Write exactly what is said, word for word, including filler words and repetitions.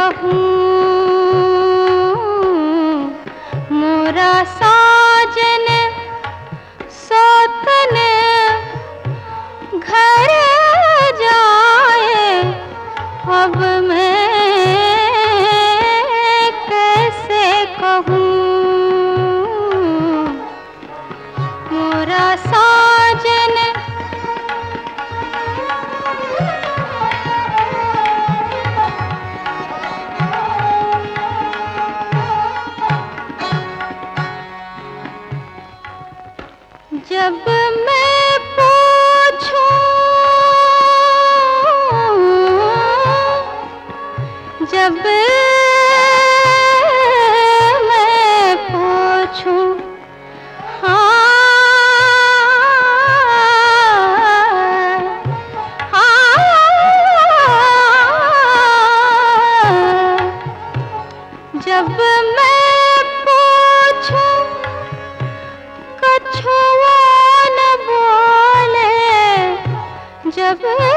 कहूँ मोरा साजन सोतन घर जाए, अब मैं कैसे कहूँ मोरा साजन। जब मैं पूछूं, जब मैं पूछूं, हाँ हाँ, जब मैं पूछूं कछुआ न बोले, जब